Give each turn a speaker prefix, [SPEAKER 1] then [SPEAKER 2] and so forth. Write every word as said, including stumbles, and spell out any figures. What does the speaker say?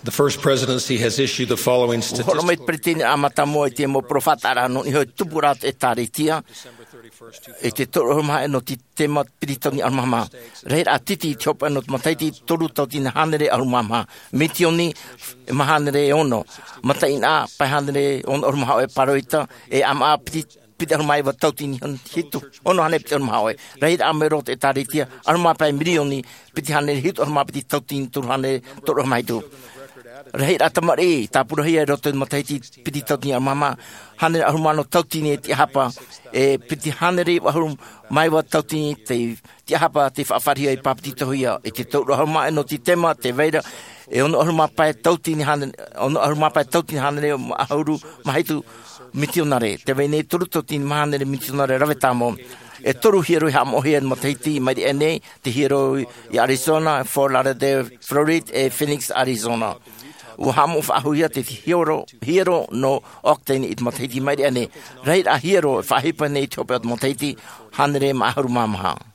[SPEAKER 1] The first presidency has issued the following statistical
[SPEAKER 2] Horomait pretini amata mo te mo profatara no i tupurat e taritia e te toro ma no ti tema piritoni almama rei atiti chopa no mataiti toru toti hanere almama mitioni mahanere ono mataina pa hanere on orma e paroita e ama piti Peter mai wa tautini han hitu ono hane Peter mai rei amerot e taritia alma pa milioni piti hane hitu alma piti tautini tur hane toro mai tu rei atamari tapura hia roto mataiti piti tautini almama hane almano tautini ti hapa e piti hane ri wa mai wa tautini te ti hapa te fafaria e papiti tohia e te toro alma no ti tema te veira e ono alma pa tautini hane ono alma pa tautini hane ahuru mahaitu misionare te vene turuto tin manere misionare ravetamo e toru hero ha mohe en mataiti mai ene te hero i Arizona, Fort Lauderdale, Florida e Phoenix, Arizona o hamo fa huia te hero hero no octane it mataiti mai ene right a hero fa hipa ne topa mataiti hanere mahuru mamaha